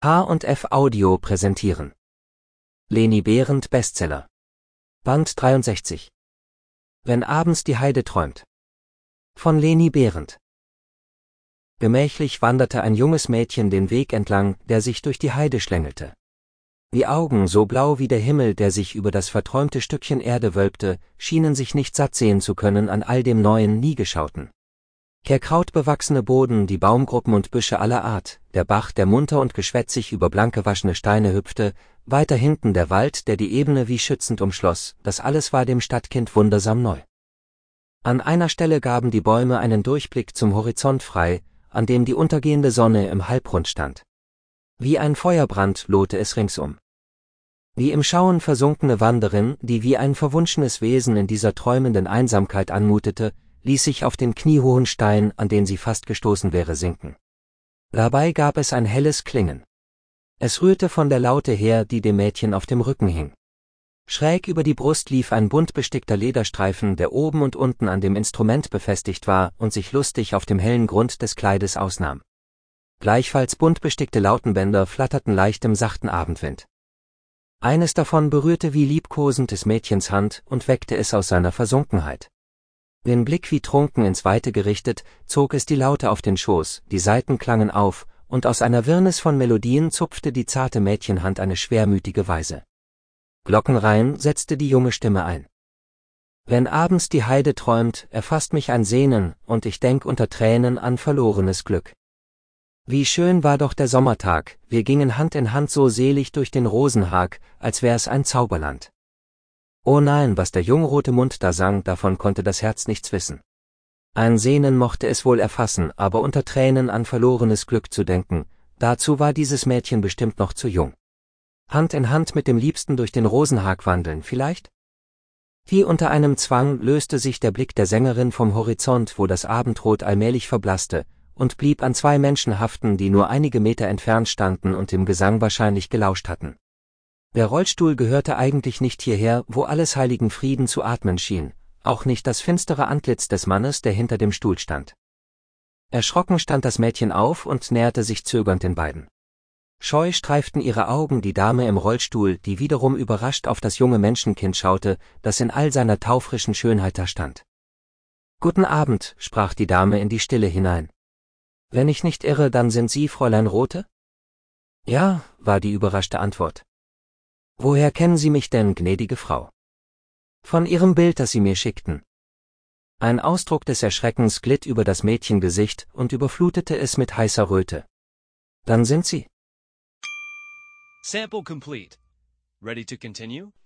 H&F Audio präsentieren. Leni Behrendt Bestseller. Band 63. Wenn abends die Heide träumt. Von Leni Behrendt. Gemächlich wanderte ein junges Mädchen den Weg entlang, der sich durch die Heide schlängelte. Die Augen, so blau wie der Himmel, der sich über das verträumte Stückchen Erde wölbte, schienen sich nicht satt sehen zu können an all dem Neuen, nie Geschauten. Der krautbewachsene Boden, die Baumgruppen und Büsche aller Art, der Bach, der munter und geschwätzig über blank gewaschene Steine hüpfte, weiter hinten der Wald, der die Ebene wie schützend umschloss, das alles war dem Stadtkind wundersam neu. An einer Stelle gaben die Bäume einen Durchblick zum Horizont frei, an dem die untergehende Sonne im Halbrund stand. Wie ein Feuerbrand lohte es ringsum. Die im Schauen versunkene Wanderin, die wie ein verwunschenes Wesen in dieser träumenden Einsamkeit anmutete, ließ sich auf den kniehohen Stein, an den sie fast gestoßen wäre, sinken. Dabei gab es ein helles Klingen. Es rührte von der Laute her, die dem Mädchen auf dem Rücken hing. Schräg über die Brust lief ein bunt bestickter Lederstreifen, der oben und unten an dem Instrument befestigt war und sich lustig auf dem hellen Grund des Kleides ausnahm. Gleichfalls bunt bestickte Lautenbänder flatterten leicht im sachten Abendwind. Eines davon berührte wie liebkosend des Mädchens Hand und weckte es aus seiner Versunkenheit. Den Blick wie trunken ins Weite gerichtet, zog es die Laute auf den Schoß, die Saiten klangen auf, und aus einer Wirrnis von Melodien zupfte die zarte Mädchenhand eine schwermütige Weise. Glockenrein setzte die junge Stimme ein. Wenn abends die Heide träumt, erfasst mich ein Sehnen, und ich denk unter Tränen an verlorenes Glück. Wie schön war doch der Sommertag, wir gingen Hand in Hand so selig durch den Rosenhag, als wär's ein Zauberland. Oh nein, was der jungrote Mund da sang, davon konnte das Herz nichts wissen. Ein Sehnen mochte es wohl erfassen, aber unter Tränen an verlorenes Glück zu denken, dazu war dieses Mädchen bestimmt noch zu jung. Hand in Hand mit dem Liebsten durch den Rosenhag wandeln, vielleicht? Wie unter einem Zwang löste sich der Blick der Sängerin vom Horizont, wo das Abendrot allmählich verblasste, und blieb an zwei Menschen haften, die nur einige Meter entfernt standen und dem Gesang wahrscheinlich gelauscht hatten. Der Rollstuhl gehörte eigentlich nicht hierher, wo alles heiligen Frieden zu atmen schien, auch nicht das finstere Antlitz des Mannes, der hinter dem Stuhl stand. Erschrocken stand das Mädchen auf und näherte sich zögernd den beiden. Scheu streiften ihre Augen die Dame im Rollstuhl, die wiederum überrascht auf das junge Menschenkind schaute, das in all seiner taufrischen Schönheit da stand. »Guten Abend«, sprach die Dame in die Stille hinein. »Wenn ich nicht irre, dann sind Sie Fräulein Rothe?« »Ja«, war die überraschte Antwort. »Woher kennen Sie mich denn, gnädige Frau?« »Von Ihrem Bild, das Sie mir schickten.« Ein Ausdruck des Erschreckens glitt über das Mädchengesicht und überflutete es mit heißer Röte. »Dann sind Sie...« Sample complete. Ready to continue?